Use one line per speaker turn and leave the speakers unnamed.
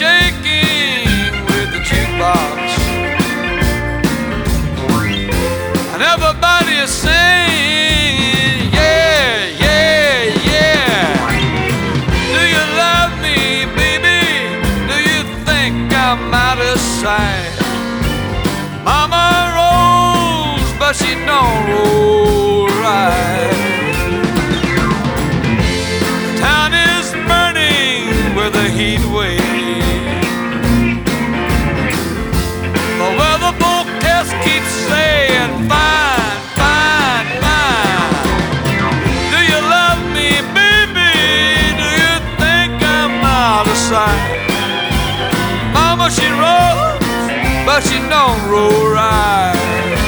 shaking with the jukebox, and everybody is saying, yeah, yeah, yeah. Do you love me, baby? Do you think I'm out of sight? Mama rolls, but she don't roll right. Town is burning with a heat wave. The weather forecast keeps saying, fine, fine, fine. Do you love me, baby? Do you think I'm out of sight? Mama, she rolls, but she don't roll right.